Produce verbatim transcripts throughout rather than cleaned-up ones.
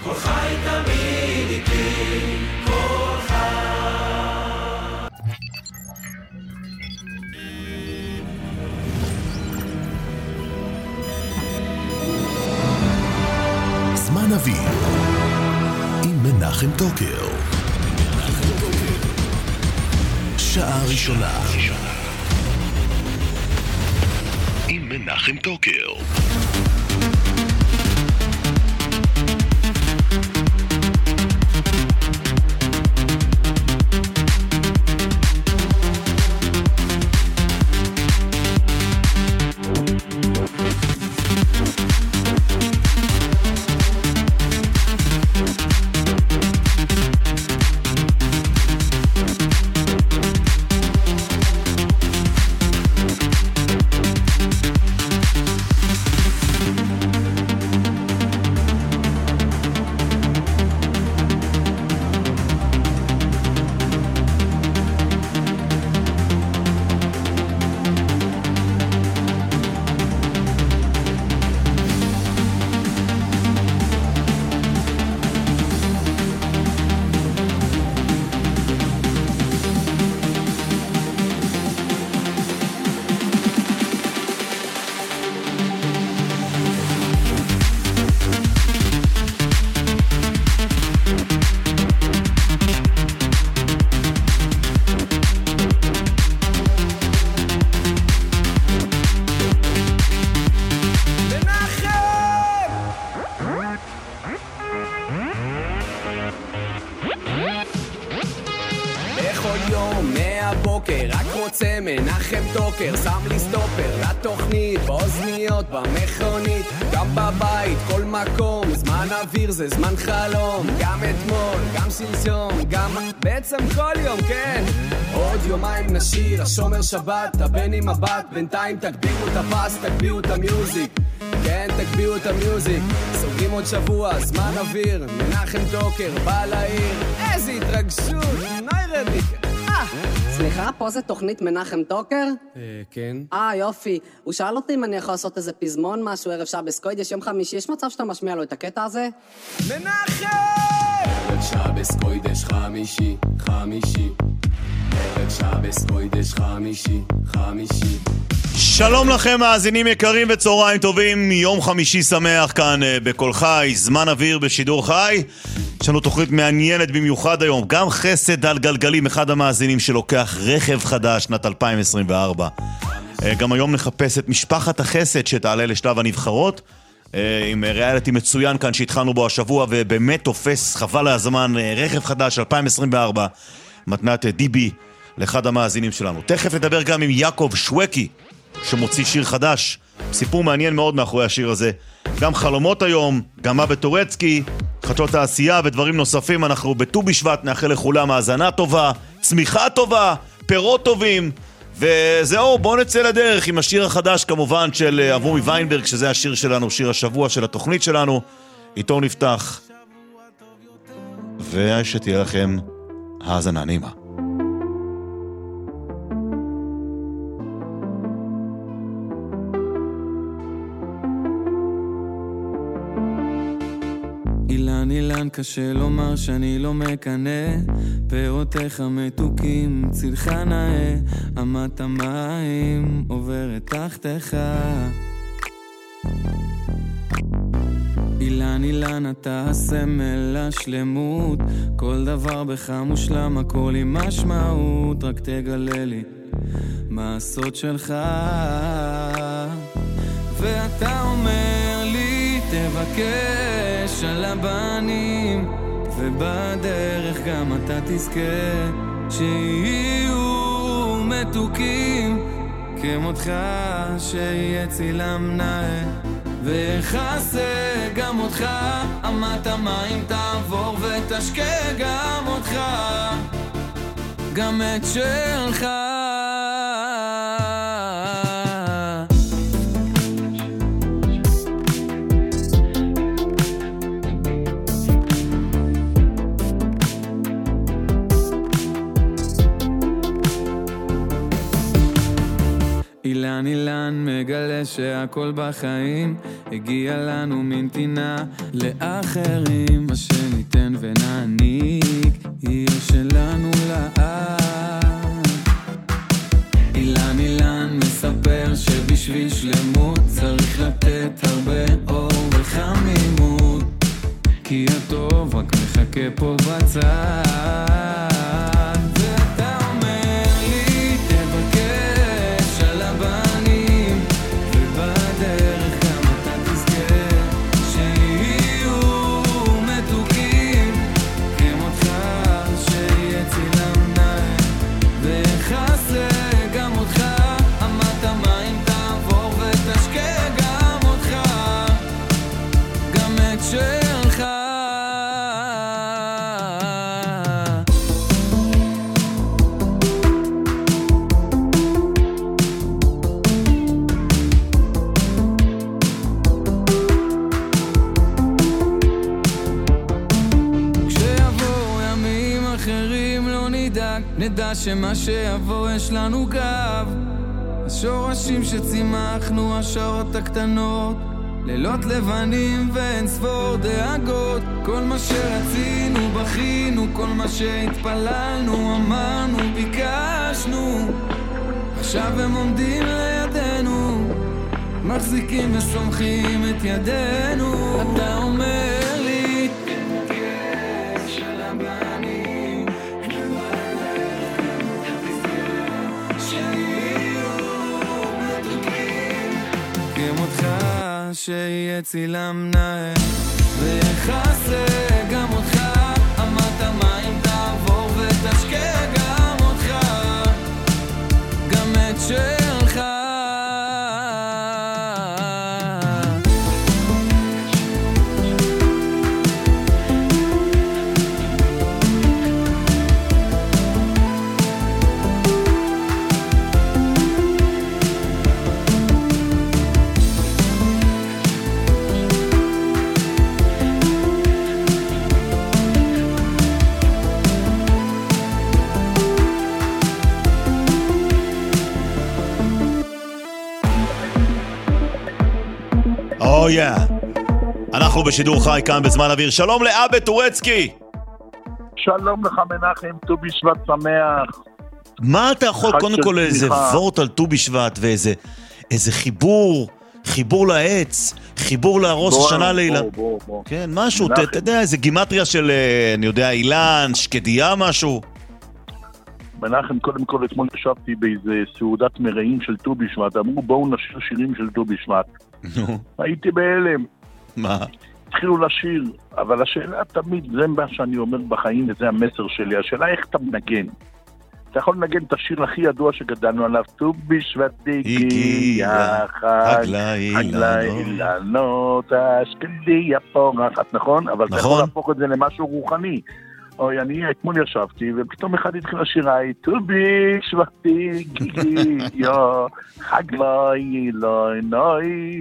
כל חי תמיד איתי, כל חי. זמן אוויר עם מנחם טוקר. שעה ראשונה עם מנחם טוקר. מנחם טוקר, שם לי סטופר לתוכנית, באוזניות, במכונית, גם בבית, כל מקום, זמן אוויר זה זמן חלום, גם אתמול, גם שלשום, גם בעצם כל יום, כן. עוד יומיים נשיר, השומר שבת, הבן עם הבת, בינתיים תגבירו את הפס, תגבירו את המיוזיק, כן, תגבירו את המיוזיק, סוגרים עוד שבוע, זמן אוויר, מנחם טוקר, בא לעיר, איזה התרגשות, נאי רדיק. סליחה, פה זה תוכנית מנחם טוקר? אה, כן. אה, יופי. הוא שאל אותי אם אני יכול לעשות איזה פזמון, משהו, ערב שעה בסקויד, יש יום חמישי, יש מצב שאתה משמיע לו את הקטע הזה? מנחם! ערב שעה בסקויד, יש חמישי, חמישי. ערב שעה בסקויד, יש חמישי, חמישי. שלום לכם מאזינים יקרים וצהריים טובים, יום חמישי שמח כאן בכל חי, זמן אוויר בשידור חי. יש לנו תוכנית מעניינת במיוחד היום, גם חסד על גלגלים, אחד המאזינים שלוקח רכב חדש שנת אלפיים עשרים וארבע. גם היום נחפש את משפחת החסד שתעלה לשלב הנבחרות, עם ריאליטי מצוין כאן שהתחלנו בו השבוע ובאמת תופס חבל הזמן, רכב חדש אלפיים עשרים וארבע, מתנת דיבי לאחד המאזינים שלנו. תכף נדבר גם עם יעקב שווקי שמוציא שיר חדש, סיפור מעניין מאוד מאחורי השיר הזה. גם חלומות היום, גם מה בטורצקי, חדשות העשייה ודברים נוספים. אנחנו בט"ו בשבט, נאחל לכולם האזנה טובה, צמיחה טובה, פירות טובים, וזהו, בואו נצא לדרך עם השיר החדש כמובן של אברומי ויינברג, שזה השיר שלנו, שיר השבוע של התוכנית שלנו. איתו נפתח, ושתהיה לכם האזנה נעימה. אילן אילן קשה לומר שאני לא מקנה, פירותיך מתוקים צילך נאה, אמת המים עוברת תחתך. אילן אילן אתה הסמל השלמות, כל דבר בך מושלם, הכל עם משמעות, רק תגלה לי מה הסוד שלך. ואתה אומר לי תבקש על הבנים, ובדרך גם אתה תזכה שיהיו מתוקים כמותך, שיהיה צילם נאה ויחסה גם אותך, אמת המים תעבור ותשקה גם אותך, גם את שלך. אילן אילן מגלה שהכל בחיים הגיע לנו מנתינה לאחרים, מה שניתן ונעניק יהיה שלנו לעד. אילן אילן מספר שבשביל שלמות צריך לתת הרבה אור וחמימות, כי הטוב רק מחכה פה בצד. ואתה אומר לי תבקש על הבנים, ובדרך גם אתה תזכה שיהיו מתוקים כמותך, שיהיה צילם נאה ויחסה גם אותך. אמת המים תעבור ותשקה גם אותך, גם את שלך. כשיבואו ימים אחרים לא נדאג, נדע שמה שיבוא יש לנו גב. השורשים שצימחנו, השעות הקטנות, לילות לבנים ואין ספור דאגות. כל מה שרצינו בכינו, כל מה שהתפללנו אמרנו ביקשנו, עכשיו הם עומדים לידינו, מחזיקים וסומכים את ידינו. אתה אומר לי תבקש על הבנים, שיהיו מתוקים כמותך, שיהיה צילם נאה ויחסה גם אותך. אמת המים תעבור ותשקה גם אותך, גם את שלך. או יא, אנחנו בשידור חי כאן בזמן אוויר. שלום לאבא טורצקי. שלום לך מנחם, ט"ו בשבט שמח. מה אתה יכול קודם כל איזה וורט על ט"ו בשבט ואיזה איזה חיבור, חיבור לעץ, חיבור להרוס השנה לילה. כן, משהו, אתה יודע, איזה גימטריה של, אני יודע, אילן, שקדיה, משהו. מנחם, קודם כל אתמול ישבתי באיזה סעודת מרעים של ט"ו בשבט, אמרו בואו נשיר שירים של ט"ו בשבט. הייתי בהלם. מה? התחילו לשיר, אבל השאלה תמיד, זה מה שאני אומר בחיים וזה המסר שלי, השאלה איך אתה מנגן. אתה יכול לנגן את השיר הכי ידוע שגדלנו עליו, ט"ו בשבט הגיע חג לאילנות השקדיה פורחת, נכון? אבל אתה יכול להפוך את זה למשהו רוחני. אוי, אני אתמול ישבתי, ופתאום אחד התחיל לשיר, ט"ו בשבט הגיע חג לאילנות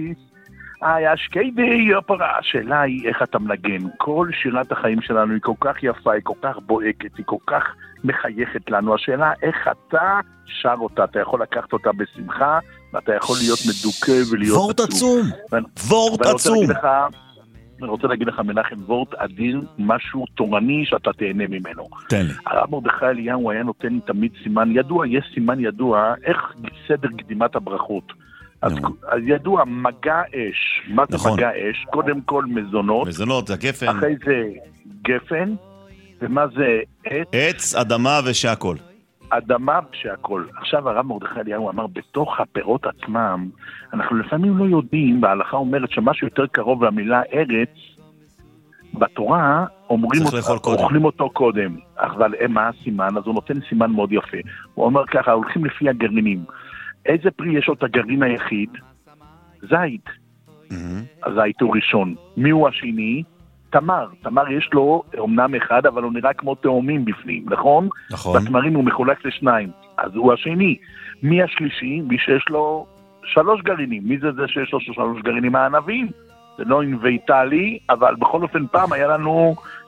השקדיה פורחת. השאלה היא איך אתה מנגן. כל שירת החיים שלנו היא כל כך יפה, היא כל כך בועקת, היא כל כך מחייכת לנו. השאלה איך אתה שר אותה. אתה יכול לקחת אותה בשמחה, ואתה יכול להיות מדוכא ולהיות וורט עצום. וורט עצום. אני רוצה להגיד לך מנחם, וורט אדיר, משהו תורני שאתה תהנה ממנו. תן לי. הרב מרדכי אליהו היה נותן תמיד סימן ידוע, יש סימן ידוע, איך סדר קדימת הברכות. אז, אז ידוע, מגע אש. מה זה נכון. מגע אש? קודם כל מזונות. מזונות, זה גפן. אחרי זה גפן. ומה זה עץ? עץ, אדמה ושהכל. אדמה ושהכל. עכשיו הרב מרדכי אליהו אמר, בתוך הפירות עצמם, אנחנו לפעמים לא יודעים, וההלכה אומרת שמשהו יותר קרוב למילה ארץ, בתורה אומרים אותו, אוכלים אותו קודם. אבל מה הסימן? אז הוא נותן סימן מאוד יפה. הוא אומר ככה, הולכים לפי הגרעינים. איזה פרי יש לו את הגרעין היחיד? זית. הזית הוא ראשון. מי הוא השני? תמר. תמר יש לו אומנם אחד, אבל הוא נראה כמו תאומים בפנים, נכון? נכון. בתמרים הוא מחולק לשניים. אז הוא השני. מי השלישי? מי שיש לו שלוש גרעינים. מי זה זה שיש לו שלוש גרעינים? הענבים. זה לא אינוויטלי, אבל בכל אופן פעם היה לנו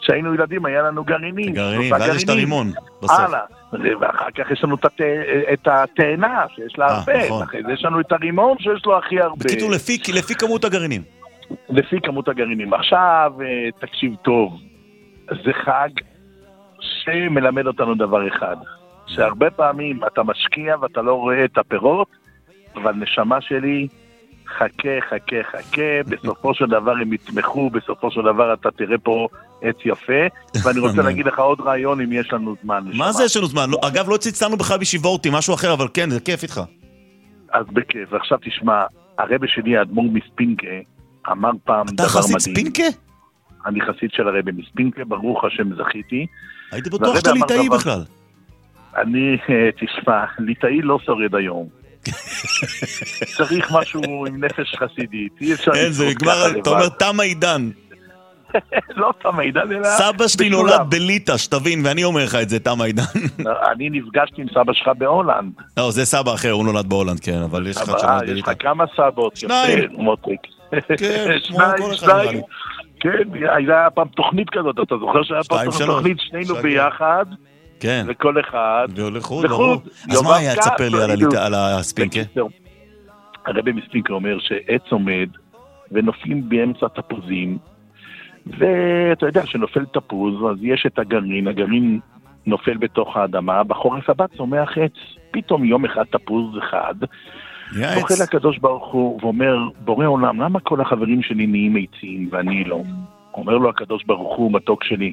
כשהיינו ילדים היה לנו גרעינים. גרעינים, ואז יש את הרימון בסוף. הלאה, ואחר כך יש לנו את התאנה שיש לה הרבה, אחרי זה יש לנו את הרימון שיש לו הכי הרבה. בקיצור, לפי כמות הגרעינים. לפי כמות הגרעינים. עכשיו, תקשיב טוב, זה חג שמלמד אותנו דבר אחד, שהרבה פעמים אתה משקיע ואתה לא רואה את הפירות, אבל נשמה שלי, חכה, חכה, חכה, בסופו של דבר הם יתמכו, בסופו של דבר אתה תראה פה עץ יפה, ואני רוצה להגיד לך עוד רעיון אם יש לנו זמן. מה זה יש לנו זמן? אגב, לא צצנו בכלל בישיבורתי, משהו אחר, אבל כן, זה כיף איתך. אז בכיף, ועכשיו תשמע, הרבי שלי, האדמו"ר מספינקה, אמר פעם דבר מדהים. אתה חסיד ספינקה? אני חסיד של הרבי מספינקה, ברוך השם זכיתי. הייתי בטוח שאתה ליטאי בכלל. אני, תשמע, ליטאי לא שורד היום. צריך משהו עם נפש חסידית. אין, זה נגמר, אתה אומר, תם העידן. לא תם העידן, אלא... סבא שלי נולד בליטא, שתבין, ואני אומר לך את זה, תם העידן. אני נפגשתי עם סבא שלך בהולנד. לא, זה סבא אחר, הוא נולד בהולנד, כן, אבל יש לך שנולד בליטא. יש לך כמה סבות. שניים. מוטריק. כן, שניים, שניים. כן, היה פעם תוכנית כזאת, אתה זוכר שהיה פעם תוכנית, שנינו ביחד. כן. וכל אחד. ולחוד, ברור. אז מה היה, תספר לי על הספינקה? הרבי מספינקה אומר שעץ עומד, ונופלים באמצע תפוזים, ואתה יודע שנופל תפוז, אז יש את הגרעין, הגרעין נופל בתוך האדמה, בחורף הבא צומח עץ, פתאום יום אחד תפוז אחד, אוכל הקדוש ברוך הוא ואומר, בורא עולם, למה כל החברים שלי נהיים עצים ואני לא? אומר לו הקדוש ברוך הוא, מתוק שלי,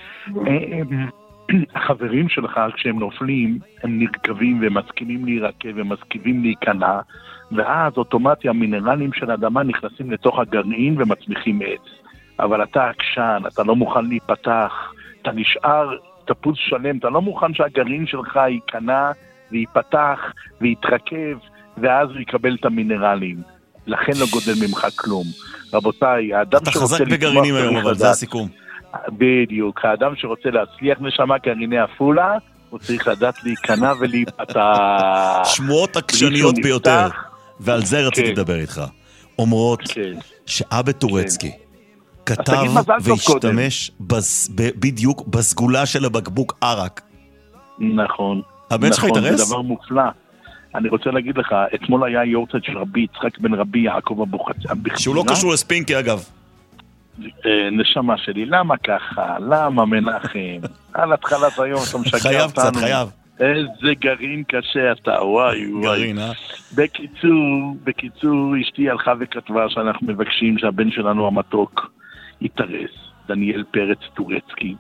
החברים שלך כשהם נופלים הם נרכבים ומסכימים להירקב ומסכימים להיכנע, ואז אוטומטי המינרלים של האדמה נכנסים לתוך הגרעין ומצמיחים עץ. אבל אתה עקשן, אתה לא מוכן להיפתח, אתה נשאר תפוז שלם, אתה לא מוכן שהגרעין שלך ייכנע וייפתח ויתרכב, ואז הוא יקבל את המינרלים. לכן לא גודל ממך כלום. רבותיי, האדם אתה חזק בגרעינים היום, אבל זה הסיכום. בדיוק, האדם שרוצה להצליח נשמה גרעיני אפולה, הוא צריך לדעת להיכנע ולהיפתח. שמועות עקשניות ביותר, ועל זה רציתי לדבר איתך. אומרות שאבא טורצקי כתב והשתמש בדיוק בסגולה של הבקבוק ערק. נכון. הבן שלך התארס? זה דבר מופלא. אני רוצה להגיד לך, אתמול היה יורצייט של רבי יצחק בן רבי יעקב אבוחצירא. שהוא לא קשור לספינקי אגב. נשמה שלי, למה ככה? למה מנחם? על התחלת היום אתה משגע אותנו. חייב קצת, חייב. איזה גרעין קשה אתה, וואי וואי. גרעין, אה? בקיצור, בקיצור, אשתי הלכה וכתבה שאנחנו מבקשים שהבן שלנו המתוק יתארס, דניאל פרץ טורצקי.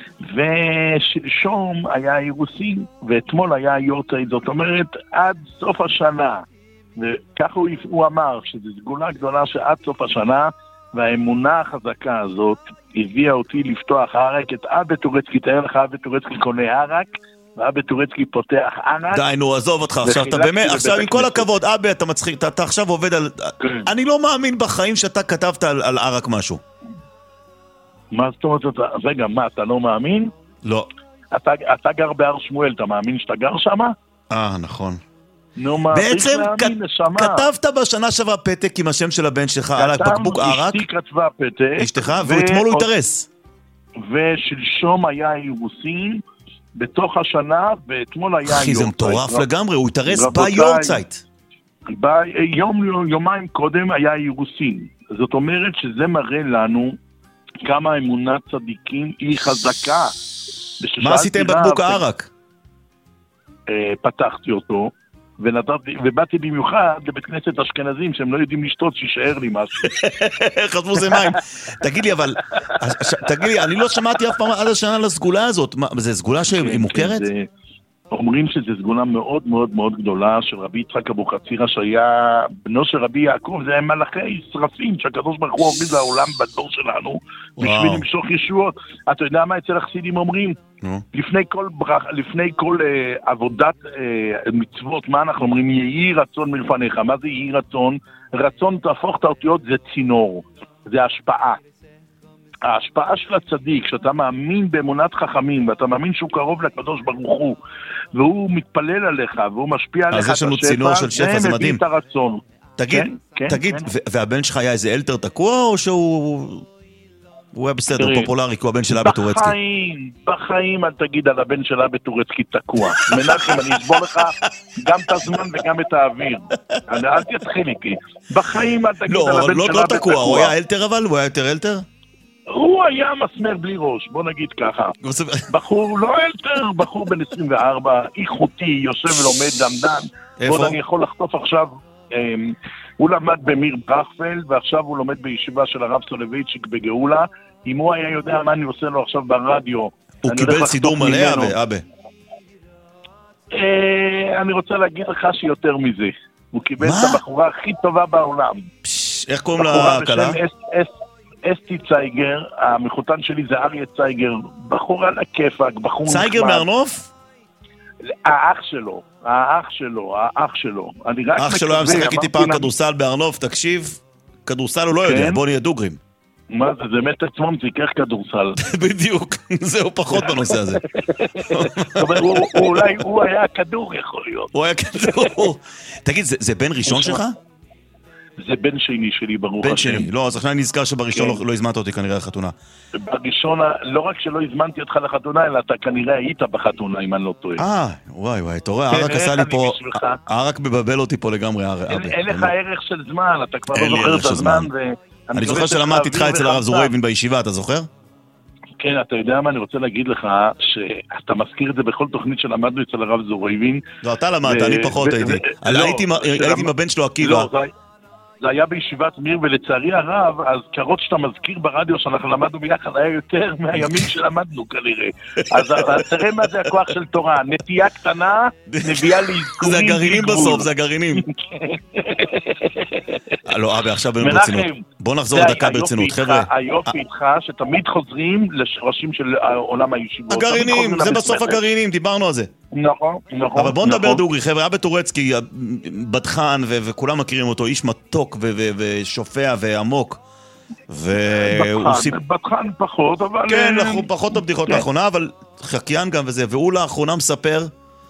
ושלשום היה אירוסין, ואתמול היה יורצייט, זאת אומרת, עד סוף השנה. וככה הוא, הוא אמר, שזו סגולה גדולה שעד סוף השנה, והאמונה החזקה הזאת הביאה אותי לפתוח ערק, את אבא טורצקי, תאר לך אבא טורצקי קונה ערק, ואבא טורצקי פותח ערק. די, נו, עזוב אותך, עכשיו אתה באמת, עכשיו עם כל הכבוד, אבא, אתה מצחיק, אתה עכשיו עובד על... אני לא מאמין בחיים שאתה כתבת על ערק משהו. מה זאת אומרת, רגע, מה, אתה לא מאמין? לא. אתה גר בהר שמואל, אתה מאמין שאתה גר שם? אה, נכון. נו, מה, בעצם כתבת בשנה שעברה פתק עם השם של הבן שלך על הבקבוק ערק. אשתי כתבה פתק. אשתך, ואתמול הוא התארס. ושלשום היה אירוסין בתוך השנה, ואתמול היה יורצייט. אחי, זה מטורף לגמרי, הוא התארס ביורצייט. יומיים קודם היה אירוסין. זאת אומרת שזה מראה לנו כמה אמונת צדיקים היא חזקה. מה עשיתם בקבוק הערק? פתחתי אותו. ונתתי, ובאתי במיוחד לבית כנסת אשכנזים שהם לא יודעים לשתות, שישאר לי משהו. חשבו זה מים. תגיד לי, אבל, תגיד לי, אני לא שמעתי אף פעם עד השנה על הסגולה הזאת. זה סגולה שהיא מוכרת? אומרים שזו סגולה מאוד מאוד מאוד גדולה של רבי יצחק אבוחצירא, שהיה בנו של רבי יעקב, זה הם מלאכי שרפים שהקדוש ברוך הוא הוריד לעולם בדור שלנו בשביל למשוך ישועות. אתה יודע מה אצל החסידים אומרים? לפני כל ברח, לפני כל uh, עבודת uh, מצוות, מה אנחנו אומרים? יהי רצון מלפניך. מה זה יהי רצון? רצון תהפוך את האותיות, זה צינור, זה השפעה. ההשפעה של הצדיק, שאתה מאמין באמונת חכמים, ואתה מאמין שהוא קרוב לקדוש ברוך הוא, והוא מתפלל עליך, והוא משפיע עליך את השפע, זה מביא את הרצון. תגיד, כן, כן, תגיד, כן. והבן שלך היה איזה אלתר תקוע, או שהוא הוא היה בסדר, פופולרי, הוא הבן של אבא טורצקי. בחיים, בחיים אל תגיד על הבן של אבא טורצקי תקוע. מנחם, אני אסבור לך גם את הזמן וגם את האוויר. אל תתחיל איתי. בחיים אל תגיד על הבן של אבא תקוע. לא תקוע, הוא היה אלתר אבל? הוא היה יותר אלתר? הוא היה מסמר בלי ראש, בוא נגיד ככה. בחור לא אלתר, בחור בן עשרים וארבע, איכותי, יושב ולומד דמדן. איפה? עוד אני יכול לחטוף עכשיו... הוא למד במיר ברכפלד, ועכשיו הוא לומד בישיבה של הרב סולובייצ'יק בגאולה. אם הוא היה יודע מה אני עושה לו עכשיו ברדיו... הוא קיבל סידור מלא, אבא? אני רוצה להגיד לך שיותר מזה. הוא קיבל את הבחורה הכי טובה בעולם. איך קוראים לה קלה? אסתי צייגר, המחותן שלי זה אריה צייגר, בחור על הכיפק, בחור נחמד. צייגר מארנוף? האח שלו, האח שלו, האח שלו. האח שלו היה משחק איתי פעם כדורסל בארנוף, תקשיב, כדורסל הוא לא יודע, בוא נהיה דוגרים. מה זה, זה מת עצמם, זה יקח כדורסל. בדיוק, זהו פחות בנושא הזה. אולי הוא היה הכדור יכול להיות. הוא היה כדור. תגיד, זה בן ראשון שלך? זה בן שני שלי, ברוך השם. בן שני, לא, אז עכשיו אני נזכר שבראשון לא הזמנת אותי כנראה לחתונה. בראשון, לא רק שלא הזמנתי אותך לחתונה, אלא אתה כנראה היית בחתונה, אם אני לא טועה. אה, וואי וואי, אתה רואה, הרק עשה לי פה, הרק מבבל אותי פה לגמרי, אין לך ערך של זמן, אתה כבר לא זוכר את הזמן. אני זוכר שלמדתי איתך אצל הרב זורייבין בישיבה, אתה זוכר? כן, אתה יודע מה, אני רוצה להגיד לך שאתה מזכיר את זה בכל תוכנית שלמדנו אצל הרב זורייבין. לא, אתה למדת, אני פחות הייתי. הייתי עם הבן שלו עקיבא. זה היה בישיבת מיר, ולצערי הרב, אז קרות שאתה מזכיר ברדיו שאנחנו למדנו ביחד, היה יותר מהימים שלמדנו כנראה. אז תראה מה זה הכוח של תורה, נטייה קטנה, נביאה להזכורים. זה הגרעינים בסוף, זה הגרעינים. לא, אבא, עכשיו ברצינות. בוא נחזור דקה ברצינות, חבר'ה. היופי איתך שתמיד חוזרים לשורשים של עולם הישיבות. הגרעינים, זה בסוף הגרעינים, דיברנו על זה. נכון, נכון. אבל בוא נדבר דוגרי, חבר'ה, אבא טורצקי, בדחן, וכולם מכירים אותו, איש מתוק ושופע ועמוק. בדחן פחות, אבל... כן, פחות הבדיחות לאחרונה, אבל חקיין גם וזה, והוא לאחרונה מספר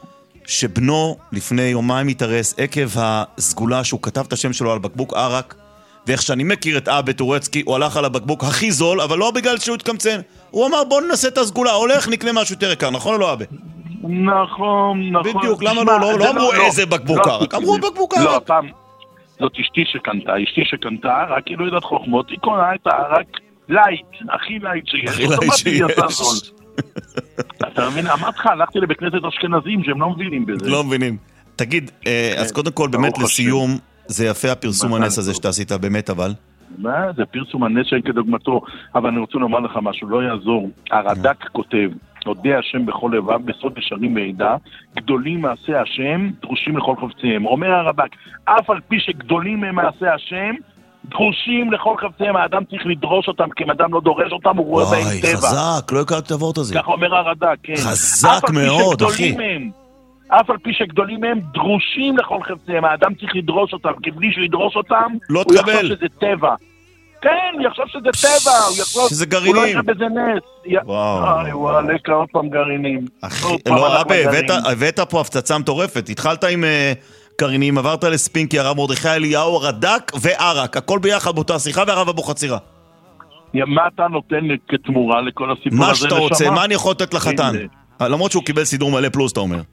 שבנו לפני יומיים התארס עקב הסגולה שהוא כתב את השם שלו על בקבוק ערק, ואיך שאני מכיר את אבא טורצקי, הוא הלך על הבקבוק הכי זול, אבל לא בגלל שהוא התקמצן. הוא אמר, בוא ננסה את הסגולה, הולך, נקנה משהו יותר יקר, נכון או לא אבא? נכון, נכון. בדיוק, למה לא? לא אמרו איזה בקבוק ערק, אמרו בקבוק ערק. לא, פעם, זאת אשתי שקנתה, אשתי שקנתה, רק היא לא יודעת חוכמות, היא קונה את הערק לייט, הכי לייט שיש. הכי לייט שיש. אתה מבין, אמרת לך, הלכתי לבית כנסת אשכנזים שהם לא מבינים בזה. לא מבינים. תגיד, אז קודם כל, באמת לסיום, זה יפה הפרסום הנס הזה שאתה עשית, באמת אבל. מה? זה פרסום הנס שאין כדוגמתו, אבל אני רוצה לומר לך משהו, לא יעזור. הרד"ק כותב, הודה השם בכל לבב, בסוד ישרים מעידה, גדולים מעשי השם, דרושים לכל חפציהם. אומר הרד"ק, אף על פי שגדולים הם מעשי השם, דרושים לכל חפציהם, האדם צריך לדרוש אותם, כי אם אדם לא דורש אותם, הוא רואה בהם טבע. וואי, חזק, לא הכרתי את העבוד הזה. כך אומר הרד"ק, כן. חזק מאוד, אחי. אף על פי שגדולים מהם, דרושים לכל חפציהם, האדם צריך לדרוש אותם, כי בלי שידרוש אותם, לא הוא תקבל. יחשוב שזה טבע. כן, הוא יחשוב שזה טבע, הוא יחשוב... שזה גרעינים. הוא לא יחשוב בזה נס. וואו. וואי, וואי, לקה עוד פעם גרעינים. אחי, לא, אבא, הבאת פה הפצצה מטורפת. התחלת עם גרעינים, עברת לספינקי, הרב מרדכי אליהו, רד"ק וערק. הכל ביחד באותה שיחה, והרב אבוחצירא. מה אתה נותן כתמורה לכל הסיפור הזה? מה שאתה רוצה, מה אני יכול לתת לחתן? למרות שהוא קיבל סידור מלא פלוס, אתה אומר.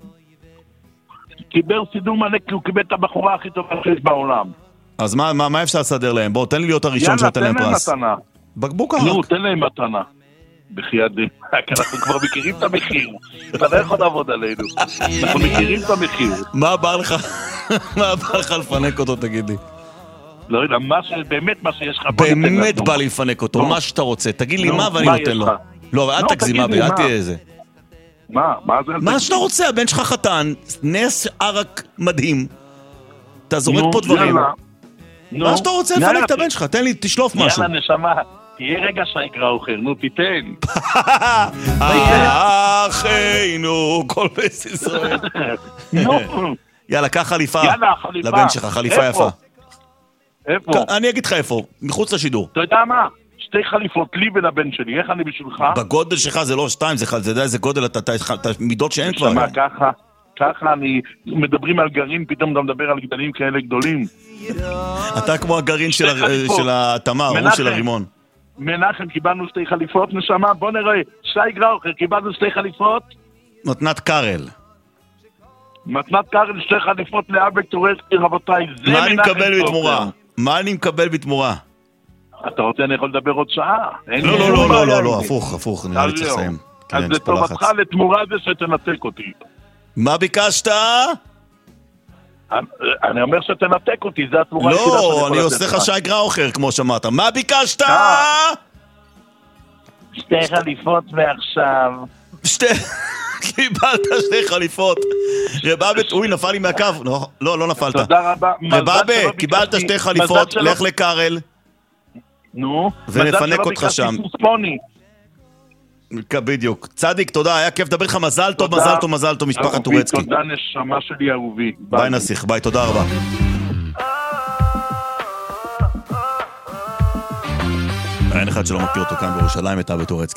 קיבל סידור מלא כי הוא קיבל את הבחורה הכי טובה שיש בעולם. אז מה, מה, מה אפשר לסדר להם? בואו, תן לי להיות הראשון שאתן להם פרס. יאללה, תן להם מתנה. בקבוק ערק. נו, תן להם מתנה. בחיידים. אנחנו כבר מכירים את המחיר. אתה לא יכול לעבוד עלינו. אנחנו מכירים את המחיר. מה בא לך? מה בא לך לפנק אותו, תגיד לי? לא יודע, באמת מה שיש לך... באמת בא לי לפנק אותו, מה שאתה רוצה. תגיד לי מה ואני נותן לו. לא, אל תגזימה, אל תהיה איזה. מה? מה זה? מה שאתה רוצה, הבן שלך חתן, נס ערק מדהים. אתה זורק פה דברים. מה שאתה רוצה לפנק את הבן שלך, תן לי, תשלוף משהו. יאללה, נשמה, תהיה רגע שיקרא אוכל, נו, תיתן. אחינו, כל בית ישראל. יאללה, קח חליפה לבן שלך, חליפה יפה. איפה? אני אגיד לך איפה, מחוץ לשידור. אתה יודע מה? שתי חליפות לי ולבן שלי, איך אני בשבילך? בגודל שלך זה לא שתיים, זה יודע איזה גודל, אתה מידות שאין כבר. שמה, ככה, ככה אני, מדברים על גרעין, פתאום אתה מדבר על גדלים כאלה גדולים. אתה כמו הגרעין של התמר, הוא של הרימון. מנחם, קיבלנו שתי חליפות, נשמה, בוא נראה. שי גראוכר, קיבלנו שתי חליפות. מתנת קרל. מתנת קרל, שתי חליפות לאבק טורסקי, רבותיי. מה אני מקבל בתמורה? מה אני מקבל בתמורה? אתה רוצה, אני יכול לדבר עוד שעה? לא, לא, לא, לא, לא, לא, הפוך, הפוך, נראה לי צריך לסיים. אז לטובתך לתמורה זה שתנתק אותי. מה ביקשת? אני אומר שתנתק אותי, זה התמורה היחידה שאני יכול לתת לך. לא, אני עושה לך שי גראוכר, כמו שמעת. מה ביקשת? שתי חליפות מעכשיו. שתי... קיבלת שתי חליפות. רבאבט, אוי, נפל לי מהקו. לא, לא נפלת. תודה רבה. רבאבט, קיבלת שתי חליפות, לך לקרל. נו. ונפנק אותך שם. בדיוק. צדיק, תודה, היה כיף לדבר לך. מזל טוב, מזל טוב, מזל טוב, משפחת טורצקי. תודה, נשמה שלי אהובי. ביי נסיך, ביי, תודה רבה. אין אחד שלא מכיר אותו כאן בירושלים, את אבי טורצקי.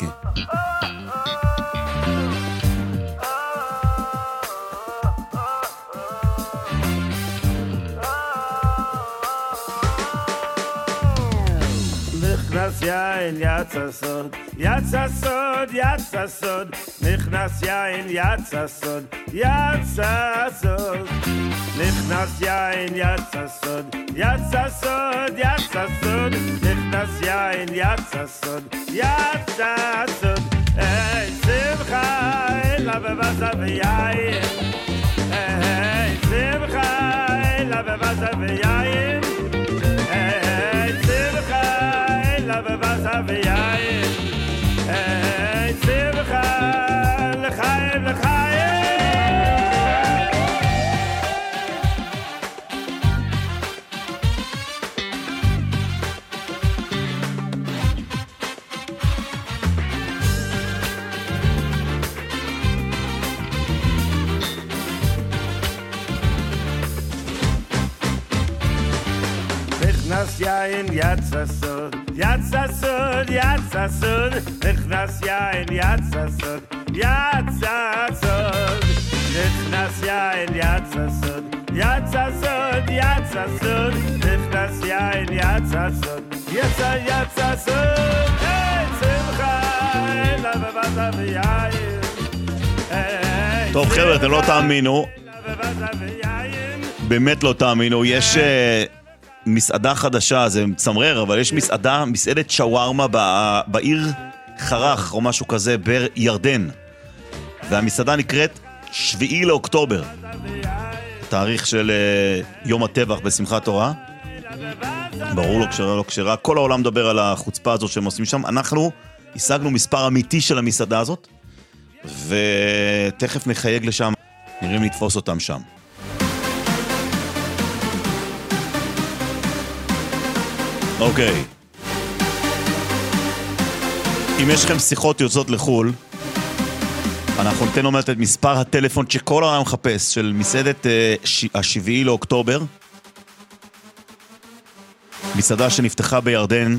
נכנס יין יצא סוד, יצא סוד, יצא סוד, נכנס יין יצא סוד, יצא סוד, נכנס יין יצא סוד, יצא סוד, יצא סוד, נכנס יין יצא סוד, יצא סוד, היי שמחה אלה בבזה ויין, היי שמחה אלה בבזה ויין, בבזה ויין, היי שמחה לחיים לחיים. נכנס יין יצא סוד, יצא סוד, יצא סוד, נכנס יין יצא סוד, יצא סוד, נכנס יין יצא סוד, יצא סוד, יצא סוד, נכנס יין יצא סוד, יצא יצא סוד, היי שמחה אלה בבזה ויין. טוב חבר'ה, אתם לא תאמינו, באמת לא תאמינו, יש מסעדה חדשה, זה מצמרר, אבל יש מסעדה, מסעדת שווארמה בעיר חרח או משהו כזה בירדן, והמסעדה נקראת שביעי לאוקטובר, תאריך של יום הטבח בשמחת תורה. ברור לא כשרה, לא כשרה, כל העולם מדבר על החוצפה הזאת שהם עושים שם. אנחנו השגנו מספר אמיתי של המסעדה הזאת, ותכף נחייג לשם, נראים לתפוס אותם שם. אוקיי. אם יש לכם שיחות יוצאות לחול, אנחנו ניתן אומרת את מספר הטלפון שכל העולם מחפש, של מסעדת השביעי לאוקטובר, מסעדה שנפתחה בירדן,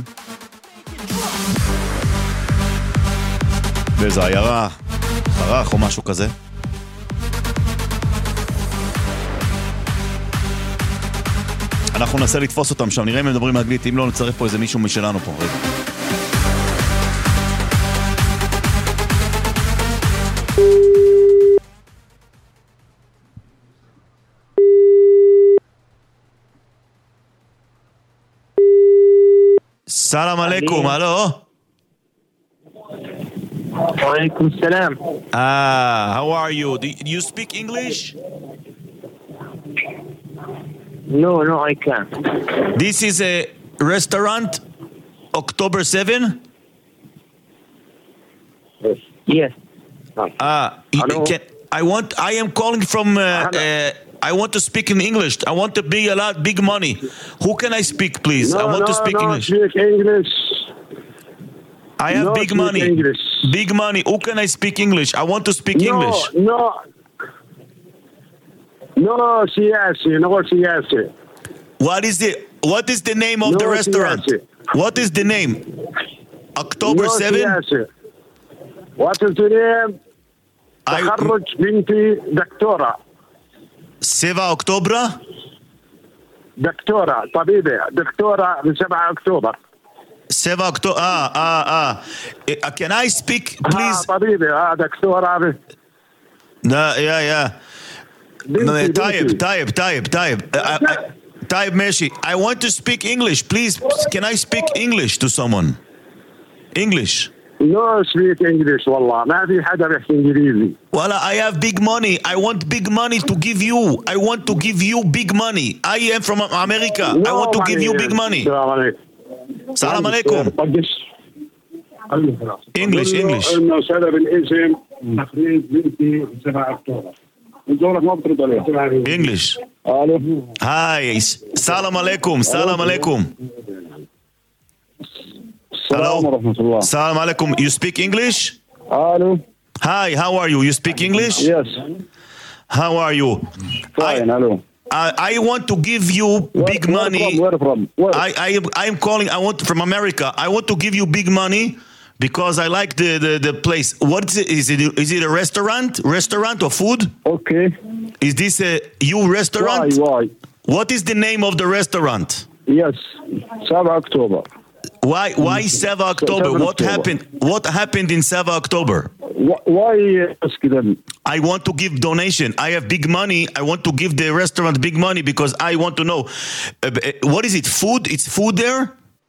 באיזו עיירה, חרח או משהו כזה. אנחנו ננסה לתפוס אותם שם, נראה אם הם מדברים אנגלית, אם לא נצרף פה איזה מישהו משלנו פה. רגע. סלام עליכום, הלו? Walaikum salam. Ah, how are you? Do you speak English? No, no, I can't. This is a restaurant, October seventh? Yes. Ah, Hello? can, I want, I am calling from, uh, uh, I want to speak in English. I want to be a lot, big money. Who can I speak, please? No, I want no, to speak no, English. speak English. I have No, big speak money. English. Big money. Who can I speak English? I want to speak No, English. no. No, سياسي, no سياسي. What is the, what is the name of No, the restaurant? سياسي. What is the name? October No seventh? سياسي. What is the name? I, تخرج بنتي دكتورة. سبعة أكتوبر? دكتورة طبيبة دكتورة بسبعة أكتوبر. seven October. Ah, ah, ah. Uh, can I speak, please? ها طبيبي ها دكتور هذا No, yeah, yeah. No, بنتي طيب, بنتي طيب, طيب, طيب. Uh, uh, طيب, ماشي. I want to speak English. Please, can I speak English to someone? English. نو سبيك انجلش والله ما في حدا بيحكي انجليزي Well, I have big money. I want big money to give you. I want to give you big money. I am from America. I want to give you big money. السلام عليكم Salam alaikum. English, English. انه سبب الاسم تخريج بنتي سبعة اكتوبر الدورة ما بترد عليه English. الو Hi. Salam alaikum. Salam alaikum. السلام ورحمة الله Salam alaikum. You speak English? الو Hi, how are you? You speak English? يس How are you? فاين الو I, I want to give you big money. وير فروم I, I, I'm calling, I want from America. I want to give you big money because I like the, the, the place. What is it? Is it, is it a restaurant? Restaurant or food? اوكي Is this a you restaurant? واي واي What is the name of the restaurant? يس سبعة اكتوبر Why why seven October? seven What October. happened? What happened in seven October? واي بس كده I want to give donation. I have big money. I want to give the restaurant big money because I want to know. Uh, uh, what is it? Food? It's food there?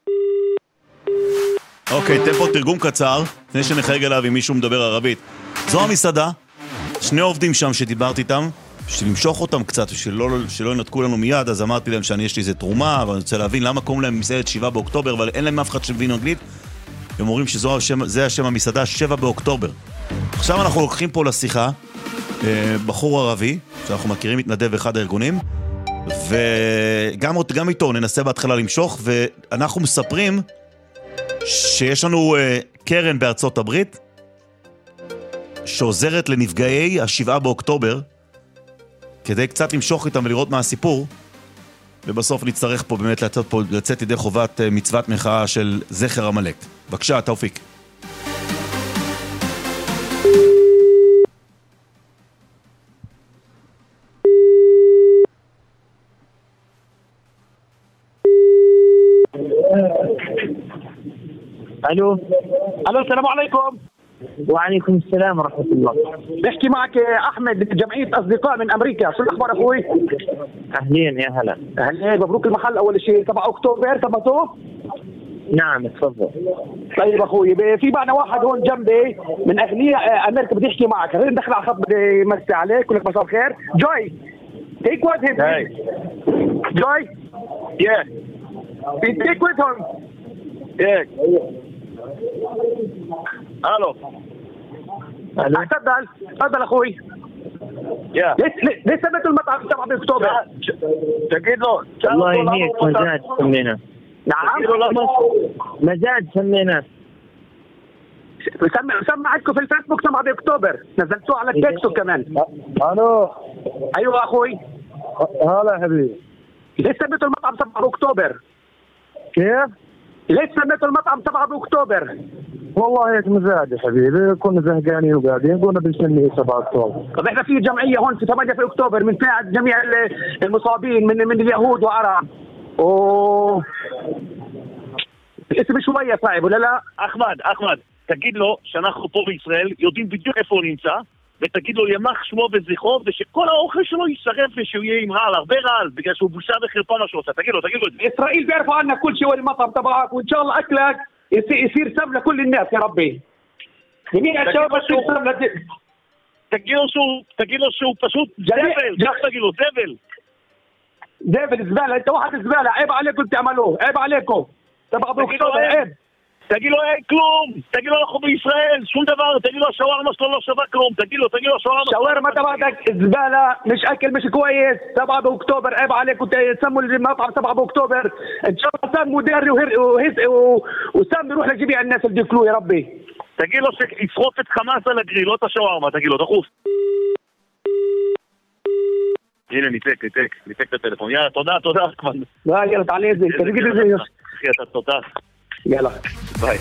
אוקיי, תן פה תרגום קצר, לפני שנחייג אליו אם מישהו מדבר ערבית. זו המסעדה, שני עובדים שם שדיברתי איתם, בשביל למשוך אותם קצת, שלא, שלא ינתקו לנו מיד, אז אמרתי להם שאני יש לי איזה תרומה, ואני רוצה להבין למה קוראים להם מסעדת שבעה באוקטובר, אבל אין להם אף אחד שמבין אנגלית. הם אומרים שזה השם, השם המסעדה, שבעה באוקטובר. עכשיו אנחנו לוקחים פה לשיחה, בחור ערבי, שאנחנו מכירים, מתנדב באחד הארגונים, וגם גם איתו ננסה בהתחלה למשוך, ואנחנו מספרים שיש לנו uh, קרן בארצות הברית שעוזרת לנפגעי השבעה באוקטובר כדי קצת למשוך איתם ולראות מה הסיפור, ובסוף נצטרך פה באמת לצאת, פה, לצאת ידי חובת uh, מצוות מחאה של זכר עמלק. בבקשה, תאופיק. الو الو السلام عليكم. وعليكم السلام ورحمه الله. بحكي معك احمد من جمعيه اصدقاء من امريكا. شو الاخبار اخوي؟ اهلين يا هلا. اهلين، مبروك المحل اول شيء. سبعة اكتوبر ثبتوه؟ نعم تفضل. طيب اخوي، في معنا واحد هون جنبي من اغنياء امريكا بدي احكي معك. خلينا ندخل على الخط، بدي يمسي عليك. كلك مساء الخير. جوي take with him. جوي yeah take with him. yeah الو الو تفضل تفضل اخوي. يا ليش ليش سميتوا المطعم سبعة باكتوبر؟ تقول له الله يهنيك، مزاج سمينا. نعم مزاج سمينا. سمع سمع عندكم في الفيسبوك سبعة باكتوبر، نزلتوه على التيك توك كمان. الو ايوه اخوي. هلا يا حبيبي. ليش سميتوا المطعم سبعة باكتوبر؟ كيف؟ ليش سميتوا المطعم سبعة باكتوبر؟ والله هيك مزاج يا حبيبي، كنا زهقانين وقاعدين قلنا بنسميه سبعة اكتوبر. طب احنا في جمعيه هون في ثمانية في اكتوبر بنساعد جميع المصابين من من اليهود وعرب. اوه الاسم شويه صعب ولا لا؟ אחמד, אחמד, תגיד לו שאנחנו פה בישראל יודעים בדיוק איפה הוא נמצא, ותגיד לו ימח שמו וזכרו, ושכל האוכל שלו יישרף ושהוא יהיה עם רעל, הרבה רעל, בגלל שהוא בושה וחרפה מה שהוא עושה. תגיד לו, תגיד לו את זה. اسرائيل بيعرفوا عنا كل شيء والمطعم تبعك، وان شاء الله اكلك يصير سبب لكل الناس يا ربي. جميع الشباب يصير سبب لك. תגיד לו שהוא, תגיד לו שהוא פשוט זבל, כך תגיד לו, זבל. زبل زباله، انت واحد زباله، عيب عليكم بتعملوه، عيب عليكم. سبعة باكتوبر عيب. תגיד לו אין כלום, תגיד לו אנחנו בישראל, שום דבר, תגיד לו השווארמה שלו לא שווה כלום, תגיד לו, תגיד לו השווארמה... שווארמה تبعك زبالة، مش أكل مش كويس. سبعة باكتوبر عيب عليكم تسموا المطعم سبعة باكتوبر. إن شاء الله سموا داري وسم يروح لجميع الناس اللي ياكلوه يا ربي. תגיד לו שישרוף את חמאס על הגריל, לא את השווארמה, תגיד לו, דחוף. הנה, ניתק, ניתק, ניתק את הטלפון. יאללה, תודה, תודה, כבר. יאללה, תעלה את זה, תגיד את זה. אחי, אתה תודה. יאללה. ביי.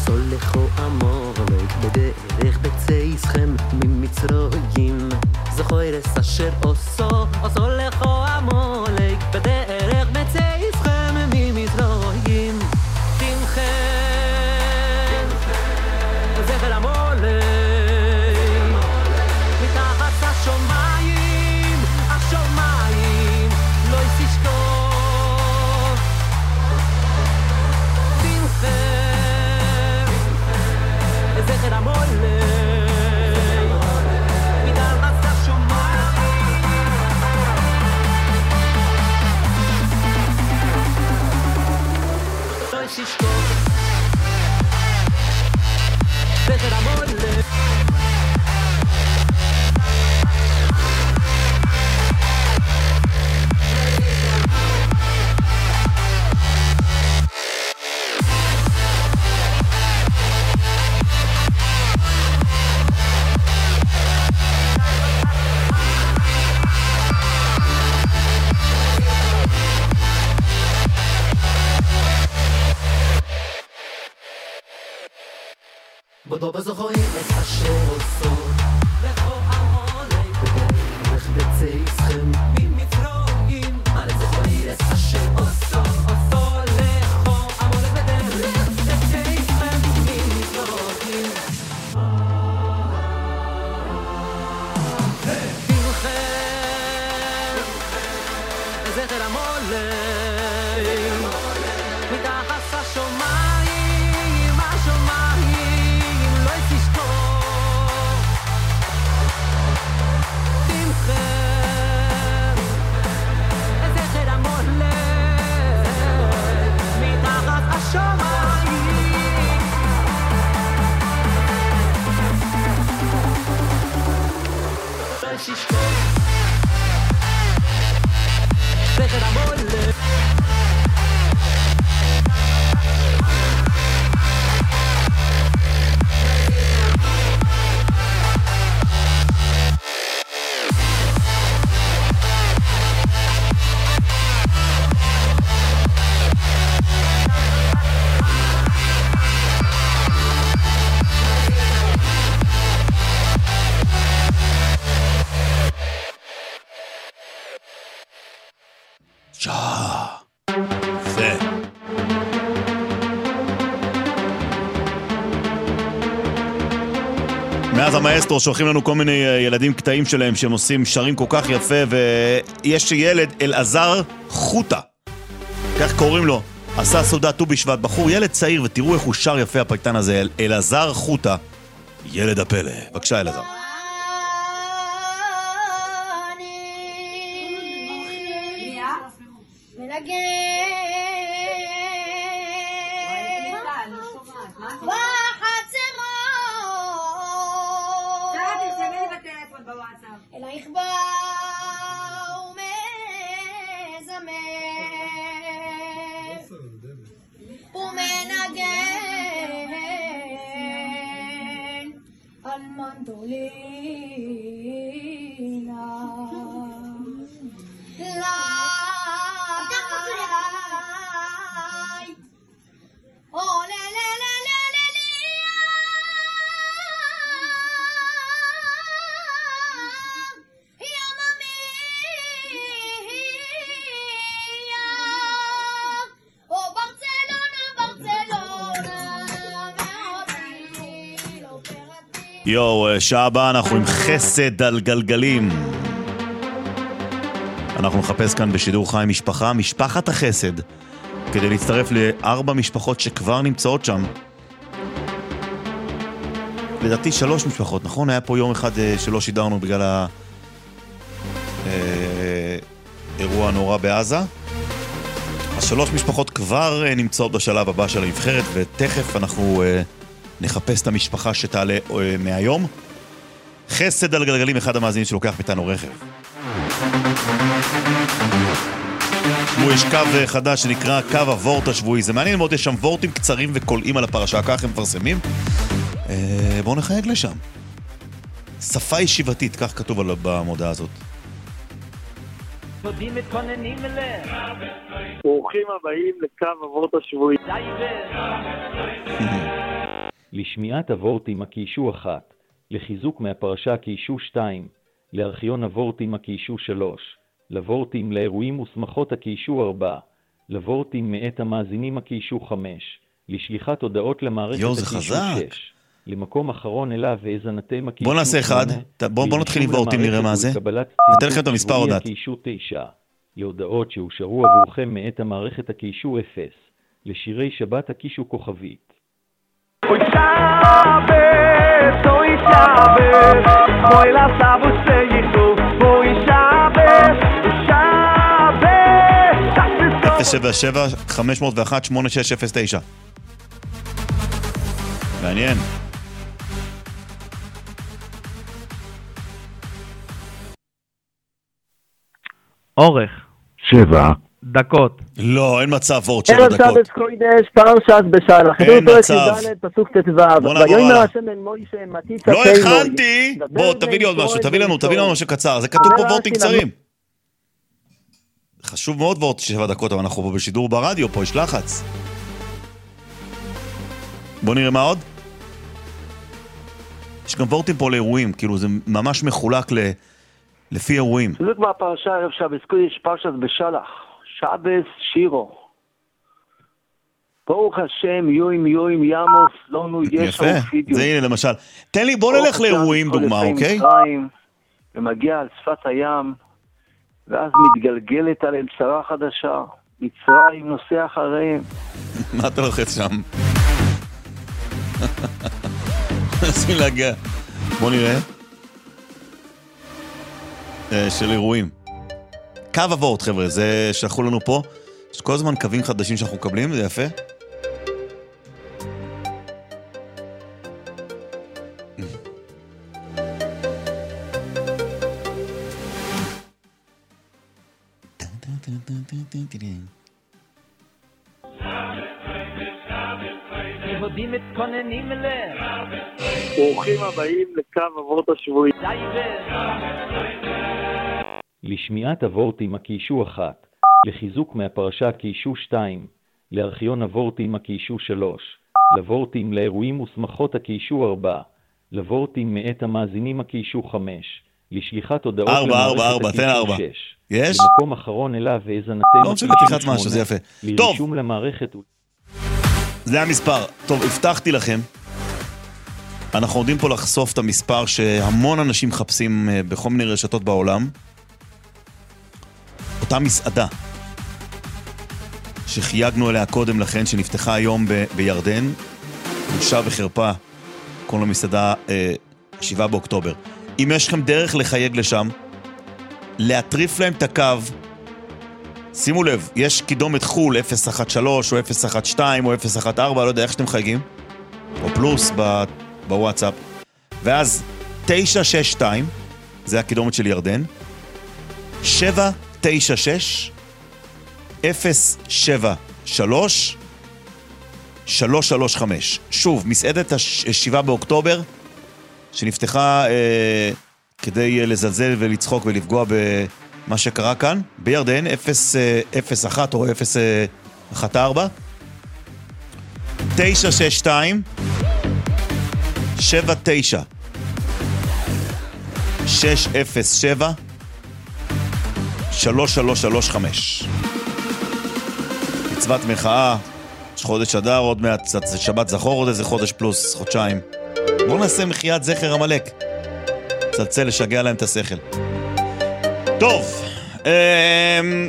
סולחו עמולק בדרך בצאיסכם ממצרים זכוירס אשר עושו סולחו עמולק בדרך בצאיסכם ממצרים תמחה זכר עמולק מתחת השומיים השומיים לא ישתוק תמחה זכר עמולק מתחת השומיים לא ישתוק זכר עמולק בודו בזוכרים את אשר עושות לכו עמולק בדרך בצאיסכם ממצרים על זוכרים את אשר עושות עושו לכו עמולק בדרך בצאיסכם ממצרים תמחם זכר עמולק מתחת השומיים השומיים לא תשכור תמחם זכר עמולק מתחת השומיים לא תשכור זכר עמולק שעה. זה. מאז המאסטרו שולחים לנו כל מיני ילדים קטעים שלהם שהם עושים שרים כל כך יפה, ויש ילד אלעזר חוטה, כך קוראים לו, עשה סעודה ט"ו בשבט, בחור ילד צעיר, ותראו איך הוא שר יפה הפייטן הזה, אלעזר חוטה, ילד הפלא. בבקשה אלעזר. אלייך בא ומזמר ומנגן על מנדולינה ליי או לה לה לה לה לה יואו, שעה הבאה אנחנו עם חסד על גלגלים. אנחנו נחפש כאן בשידור חי משפחה, משפחת החסד, כדי להצטרף לארבע משפחות שכבר נמצאות שם. לדעתי שלוש משפחות, נכון? היה פה יום אחד שלא שידרנו בגלל האירוע הנורא בעזה. אז שלוש משפחות כבר נמצאות בשלב הבא של הנבחרת, ותכף אנחנו נחפש את המשפחה שתעלה מהיום. חסד על גלגלים, אחד המאזינים שלוקח מאיתנו רכב. תשמעו, יש קו חדש שנקרא קו הוורט השבועי. זה מעניין מאוד, יש שם וורטים קצרים וקולעים על הפרשה, כך הם מפרסמים. אה, בואו נחייג לשם. שפה ישיבתית, כך כתוב על במודעה הזאת. תודים מתכוננים אליה. ברוכים הבאים לקו הוורט השבועי. לשמיעת הוורטים הקיישו אחת, לחיזוק מהפרשה קיישו שתיים, לארכיון הוורטים הקיישו שלוש, לוורטים לאירועים ושמחות הקיישו ארבע, לוורטים מאת המאזינים הקיישו חמש, לשליחת הודעות למערכת הקיישו שש, למקום אחרון אליו והזנתם הקיישו בוא נעשה אחד, בוא, בוא נתחיל עם וורטים נראה מה זה. נתן לכם את המספר הודעת. הקיישו תשע, להודעות שאושרו עבורכם מאת המערכת הקיישו אפס, לשירי שבת הקיישו כוכבית. Hoy Shabbos, hoy Shabbos, hoy la Shabbos seyichu, hoy Shabbos, Shabbos, אפס שבע שבע חמש אפס אחת שמונה שש אפס תשע. מעניין. אורך שבע דקות. לא, אין מצב וורט שבע ערב דקות. שבת קודש, פרשת בשלח. אין מצב. פסוק ט"ו. בוא נעבור ויאמר הלאה. השם אל מוישה מטיצה לא תימוי. הכנתי! בוא, תביא לי עוד משהו, תביא לנו, תביא לנו משהו קצר. זה כתוב פה וורטים קצרים. חשוב מאוד וורט שבע דקות, אבל אנחנו פה בשידור ברדיו, פה יש לחץ. בוא נראה מה עוד. יש גם וורטים פה לאירועים, כאילו זה ממש מחולק ל... לפי אירועים. פסוק מהפרשה ערב שבת קודש, פרשת בשלח. שבס שירו. ברוך השם יוים יוים ימוס לנו ישו ופידיו. זה הנה למשל. תן לי, בוא נלך לאירועים דוגמה, אוקיי? ומגיע על שפת הים, ואז מתגלגלת עליהם צרה חדשה. מצרים נוסע אחריהם. מה אתה לוחץ שם? נסים להגיע. בוא נראה. של אירועים. קו הוורט, חבר'ה, זה שלחו לנו פה. יש כל הזמן קווים חדשים שאנחנו מקבלים, זה יפה. יהודים מתכוננים אליהם. ברוכים הבאים לקו הוורט השבועי. לשמיעת הוורטים הקיישו אחת, לחיזוק מהפרשה קיישו שתיים, לארכיון הוורטים הקיישו שלוש, לוורטים לאירועים ושמחות הקיישו ארבע, לוורטים מאת המאזינים הקיישו חמש, לשליחת הודעות למערכת הקיישו שש, יש? למקום אחרון אליו והזנתם הקיישו שמונה, לרישום למערכת... זה המספר. טוב, הבטחתי לכם. אנחנו יודעים פה לחשוף את המספר שהמון אנשים מחפשים בכל מיני רשתות בעולם. אותה מסעדה שחייגנו אליה קודם לכן, שנפתחה היום ב- בירדן, בושה וחרפה, כל המסעדה אה, שבעה באוקטובר. אם יש לכם דרך לחייג לשם, להטריף להם את הקו, שימו לב, יש קידומת חול אפס אחת שלוש או אפס אחת שתיים או אפס אחת ארבע, לא יודע איך שאתם חייגים, או פלוס ב- בוואטסאפ, ואז תשע שש שתיים, זה הקידומת של ירדן, שבע תשע שש אפס שבע שלוש שלוש שלוש חמש. שוב, מסעדת השבעה באוקטובר שנפתחה אה, כדי אה, לזלזל ולצחוק ולפגוע במה שקרה כאן בירדן, אפס אחת או אפס אחת ארבע תשע שש שתיים שבע תשע שש אפס שבע שלוש שלוש שלוש חמש. מצוות מחאה, יש חודש אדר, עוד מעט זה שבת זכור, עוד איזה חודש פלוס, חודשיים. בואו נעשה מחיית זכר המלאק. צלצל לשגע להם את השכל. טוב, אמ...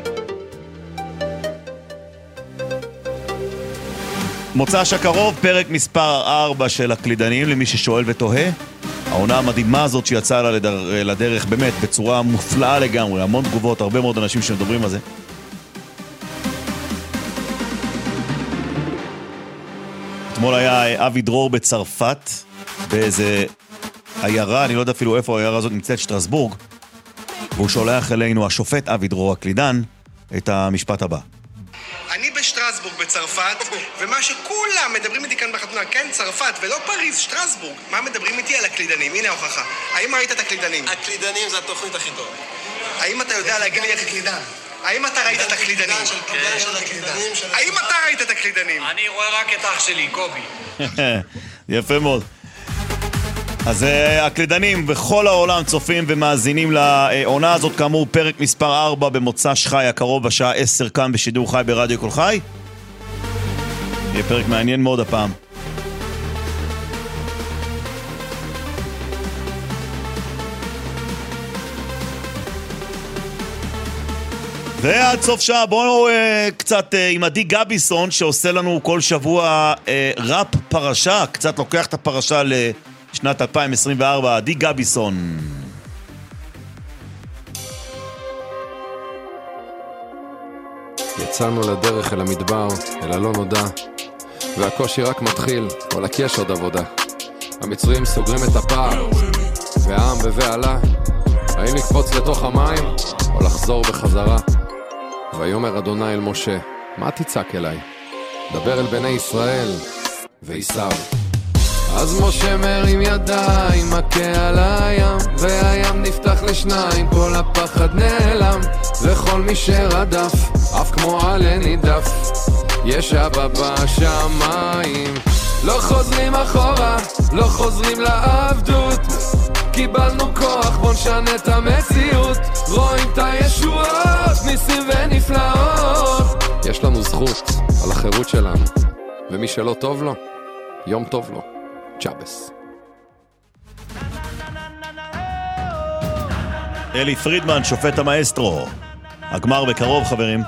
מוצ"ש הקרוב, פרק מספר ארבע של הקלידנים, למי ששואל ותוהה. העונה המדהימה הזאת שיצאה לה לדר... לדרך באמת בצורה מופלאה לגמרי, המון תגובות, הרבה מאוד אנשים שמדברים על זה. אתמול היה אבי דרור בצרפת, באיזה עיירה, אני לא יודע אפילו איפה העיירה הזאת נמצאת, שטרסבורג, והוא שולח אלינו, השופט אבי דרור הקלידן, את המשפט הבא. אני בשטרסבורג בצרפת, ומה שכולם מדברים איתי כאן בחתונה, כן, צרפת, ולא פריז, שטרסבורג. מה מדברים איתי על הקלידנים? הנה ההוכחה. האם ראית את הקלידנים? הקלידנים זה התוכנית הכי טובה. האם אתה יודע להגיד לי איך הקלידן? האם אתה ראית את הקלידנים? של הקלידנים של הקלידנים. האם אתה ראית את הקלידנים? אני רואה רק את אח שלי, קובי. יפה מאוד. אז uh, הקלדנים בכל העולם צופים ומאזינים לעונה הזאת, כאמור פרק מספר ארבע במוצא שחי הקרוב בשעה עשר כאן בשידור חי ברדיו כל חי. יהיה פרק מעניין מאוד הפעם. ועד סוף שעה בואו uh, קצת uh, עם עדי גביסון שעושה לנו כל שבוע uh, ראפ פרשה, קצת לוקח את הפרשה לשנת אלפיים עשרים וארבע. עדי גביסון. יצאנו לדרך אל המדבר, אל הלא נודע, והקושי רק מתחיל, וואלק יש עוד עבודה. המצרים סוגרים את הפער, והעם בבעלה, האם לקפוץ לתוך המים או לחזור בחזרה? ויאמר אדוני אל משה, מה תצעק אליי? דבר אל בני ישראל ויסעו. אז משה מרים ידיים, מכה על הים, והים נפתח לשניים, כל הפחד נעלם, וכל מי שרדף, אף כמו עלה נידף, יש אבא בשמיים. לא חוזרים אחורה, לא חוזרים לעבדות, קיבלנו כוח, בוא נשנה את המציאות, רואים את הישועות, ניסים ונפלאות. יש לנו זכות על החירות שלנו, ומי שלא טוב לו, יום טוב לו. צ'אבס. אלי פרידמן, שופט המאסטרו. הגמר בקרוב, חברים.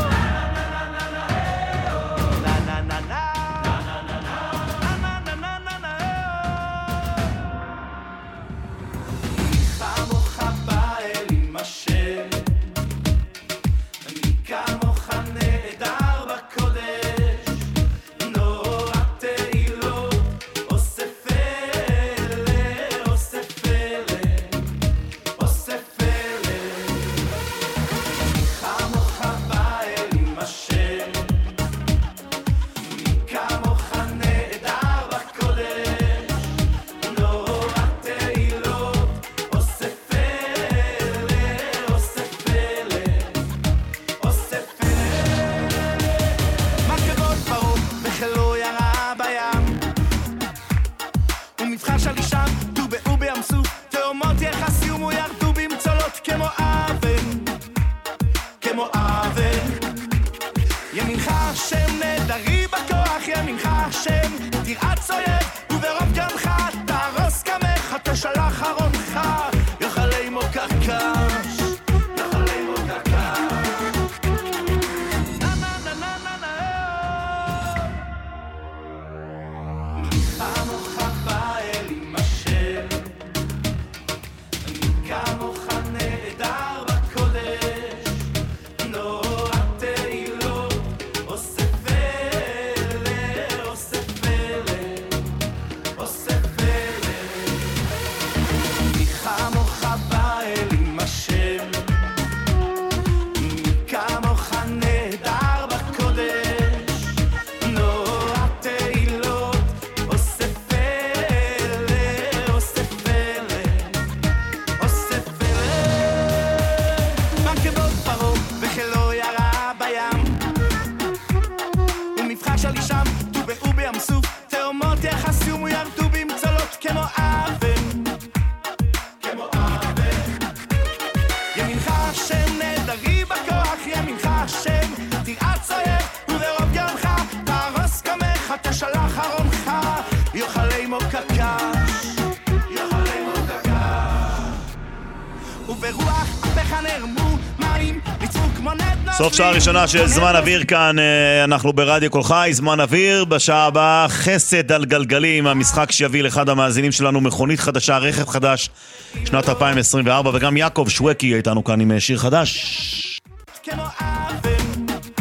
סוף שעה ראשונה של זמן אוויר כאן, אנחנו ברדיו כל חי, זמן אוויר. בשעה הבאה חסד על גלגלים, המשחק שיביא לאחד המאזינים שלנו מכונית חדשה, רכב חדש, שנת אלפיים עשרים וארבע, וגם יעקב שווקי איתנו כאן עם שיר חדש. כמו אבן,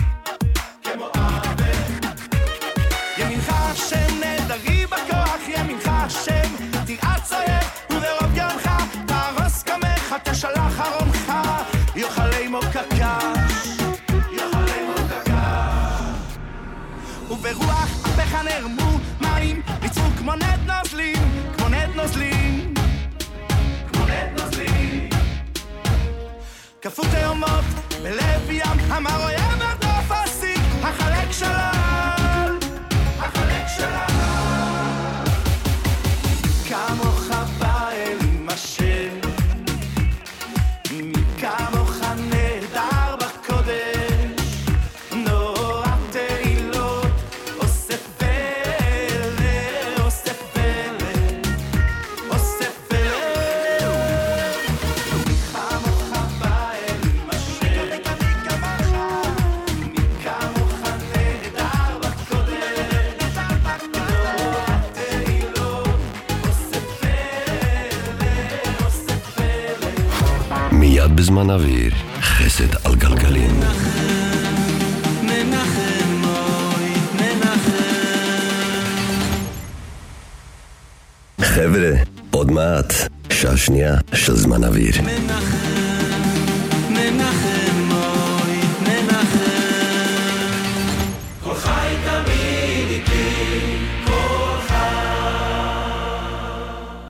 כמו אבן, ימינך השם נדרי בכוח, ימינך השם תרעד צועק, וברוב ימך תרוס קמך, תשלח ארונך, יאכל עמו קקש, יאכל עמו קקש, וברוח אפיך נרמו מים, יצאו כמו נד נוזלים, כמו נד נוזלים, כמו נד נוזלים, כפות היומות בלב ים, אמר אויב התופסי, החלק שלל, החלק שלל. מיד בזמן אוויר, חסד על גלגלים. מנחם אוי, מנחם. חבר'ה, עוד מעט, שעה שנייה של זמן אוויר. מנחם